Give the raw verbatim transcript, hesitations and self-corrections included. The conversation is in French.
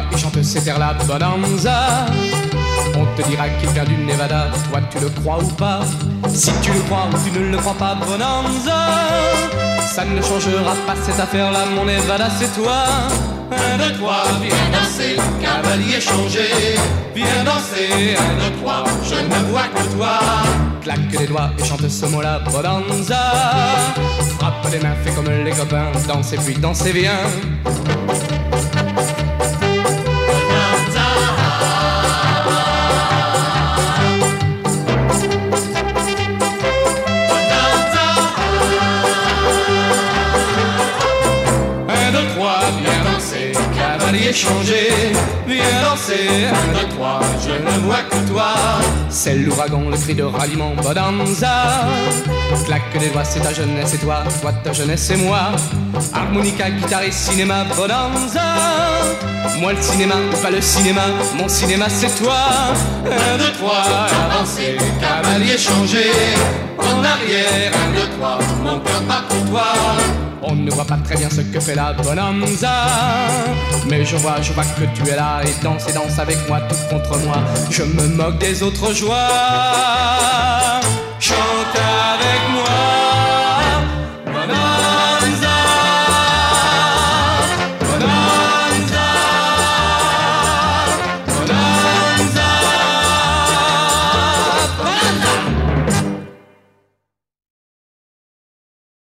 et chante cet air-là, Bonanza. On te dira qu'il vient du Nevada, toi tu le crois ou pas? Si tu le crois ou tu ne le crois pas, Bonanza, ça ne changera pas cette affaire-là, mon Nevada, c'est toi. Un, deux, trois, viens danser, cavalier changé. Viens danser, un, deux, trois, je ne vois que toi. Claque les doigts et chante ce mot-là, Bonanza. Frappe les mains, fais comme les copains, danse et puis danse et viens. Changé, viens danser, un, deux, trois, je ne vois que toi. C'est l'ouragan, le cri de ralliement, Bonanza. Claque les doigts, c'est ta jeunesse et toi, toi ta jeunesse et moi. Harmonica, guitare et cinéma, Bonanza. Moi le cinéma, pas le cinéma, mon cinéma c'est toi. Un, deux, trois, avancer, cavalier changé. En arrière, un, deux, trois, mon cœur bat pour toi. On ne voit pas très bien ce que fait la Bonanza, mais je vois, je vois que tu es là et danse et danse avec moi, tout contre moi. Je me moque des autres joies. Chante